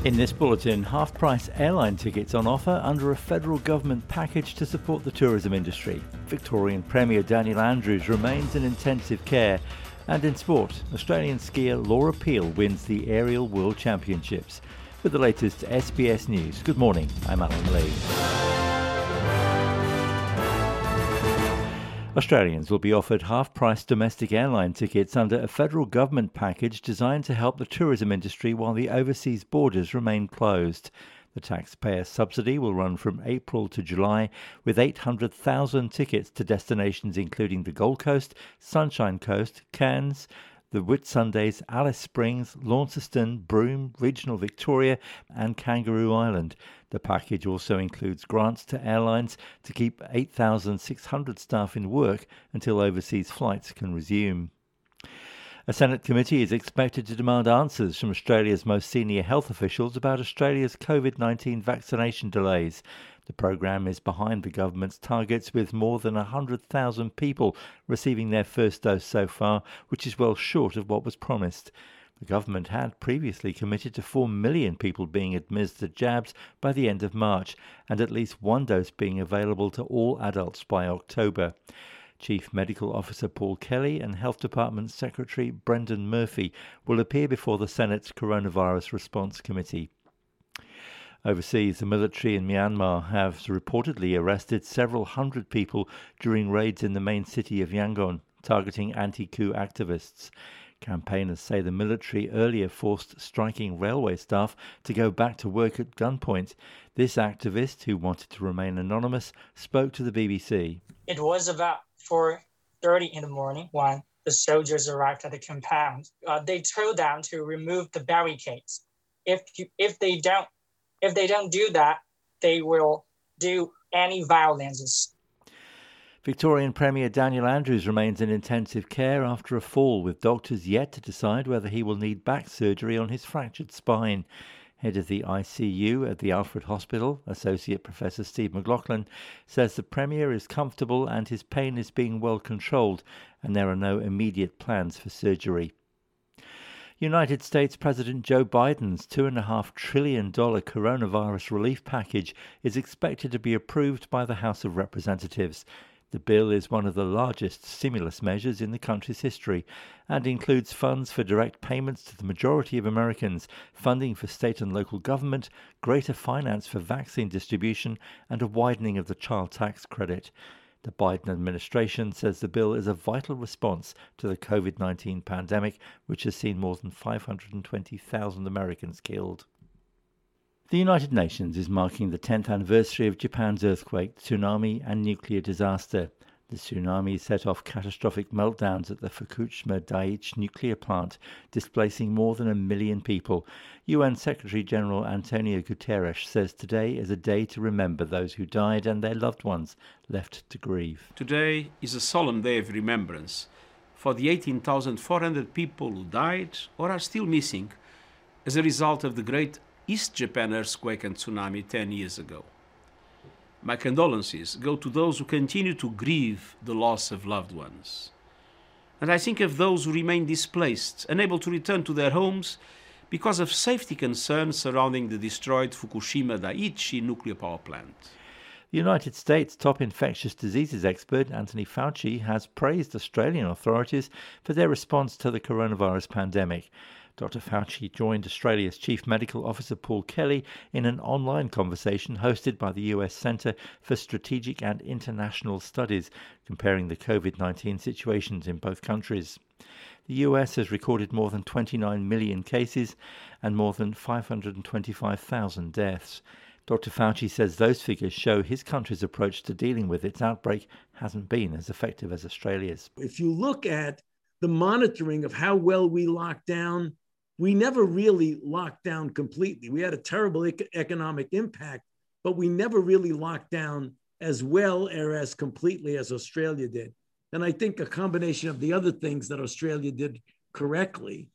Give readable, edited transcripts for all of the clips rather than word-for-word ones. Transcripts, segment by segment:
In this bulletin, half-price airline tickets on offer under a federal government package to support the tourism industry. Victorian Premier Daniel Andrews remains in intensive care. And in sport, Australian skier Laura Peel wins the Aerial World Championships. With the latest SBS News, good morning, I'm Alan Lee. Australians will be offered half-price domestic airline tickets under a federal government package designed to help the tourism industry while the overseas borders remain closed. The taxpayer subsidy will run from April to July, with 800,000 tickets to destinations including the Gold Coast, Sunshine Coast, Cairns, the Whitsundays, Alice Springs, Launceston, Broome, Regional Victoria and Kangaroo Island. The package also includes grants to airlines to keep 8,600 staff in work until overseas flights can resume. A Senate committee is expected to demand answers from Australia's most senior health officials about Australia's COVID-19 vaccination delays. The programme is behind the government's targets, with more than 100,000 people receiving their first dose so far, which is well short of what was promised. The government had previously committed to 4 million people being administered jabs by the end of March, and at least one dose being available to all adults by October. Chief Medical Officer Paul Kelly and Health Department Secretary Brendan Murphy will appear before the Senate's Coronavirus Response Committee. Overseas, the military in Myanmar have reportedly arrested several hundred people during raids in the main city of Yangon, targeting anti-coup activists. Campaigners say the military earlier forced striking railway staff to go back to work at gunpoint. This activist, who wanted to remain anonymous, spoke to the BBC. It was about 4:30 in the morning when the soldiers arrived at the compound. They told them to remove the barricades. If they don't do that, they will do any violence. Victorian Premier Daniel Andrews remains in intensive care after a fall, with doctors yet to decide whether he will need back surgery on his fractured spine. Head of the ICU at the Alfred Hospital, Associate Professor Steve McLaughlin, says the Premier is comfortable and his pain is being well controlled, and there are no immediate plans for surgery. United States President Joe Biden's $2.5 trillion coronavirus relief package is expected to be approved by the House of Representatives. The bill is one of the largest stimulus measures in the country's history and includes funds for direct payments to the majority of Americans, funding for state and local government, greater finance for vaccine distribution, and a widening of the child tax credit. The Biden administration says the bill is a vital response to the COVID-19 pandemic, which has seen more than 520,000 Americans killed. The United Nations is marking the 10th anniversary of Japan's earthquake, tsunami and nuclear disaster. The tsunami set off catastrophic meltdowns at the Fukushima Daiichi nuclear plant, displacing more than 1 million people. UN Secretary-General Antonio Guterres says today is a day to remember those who died and their loved ones left to grieve. Today is a solemn day of remembrance for the 18,400 people who died or are still missing as a result of the great East Japan earthquake and tsunami 10 years ago. My condolences go to those who continue to grieve the loss of loved ones. And I think of those who remain displaced, unable to return to their homes because of safety concerns surrounding the destroyed Fukushima Daiichi nuclear power plant. The United States top infectious diseases expert Anthony Fauci has praised Australian authorities for their response to the coronavirus pandemic. Dr. Fauci joined Australia's Chief Medical Officer Paul Kelly in an online conversation hosted by the US Centre for Strategic and International Studies, comparing the COVID-19 situations in both countries. The US has recorded more than 29 million cases and more than 525,000 deaths. Dr. Fauci says those figures show his country's approach to dealing with its outbreak hasn't been as effective as Australia's. If you look at the monitoring of how well we locked down, we never really locked down completely. We had a terrible economic impact, but we never really locked down as well or as completely as Australia did. And I think a combination of the other things that Australia did correctly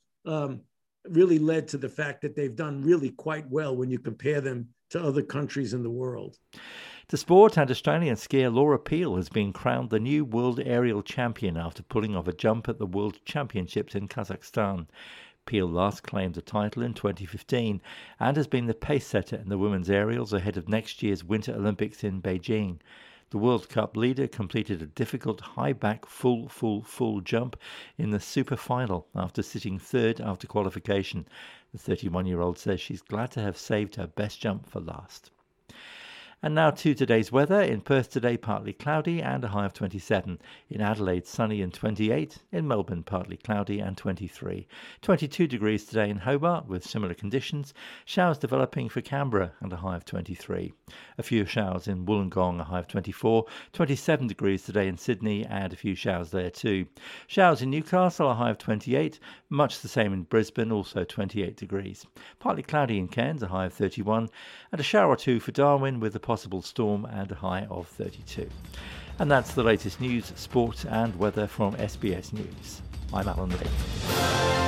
really led to the fact that they've done really quite well when you compare them to other countries in the world. To sport, and Australian skier Laura Peel has been crowned the new world aerial champion after pulling off a jump at the World Championships in Kazakhstan. Peel last claimed the title in 2015 and has been the pace setter in the women's aerials ahead of next year's Winter Olympics in Beijing. The World Cup leader completed a difficult high-back full jump in the super final after sitting third after qualification. The 31-year-old says she's glad to have saved her best jump for last. And now to today's weather. In Perth today, partly cloudy and a high of 27. In Adelaide, sunny and 28. In Melbourne, partly cloudy and 23. 22 degrees today in Hobart with similar conditions. Showers developing for Canberra and a high of 23. A few showers in Wollongong, a high of 24. 27 degrees today in Sydney and a few showers there too. Showers in Newcastle, a high of 28. Much the same in Brisbane, also 28 degrees. Partly cloudy in Cairns, a high of 31. And a shower or two for Darwin with a possible storm and a high of 32. And that's the latest news, sport and weather from SBS News. I'm Alan Lee.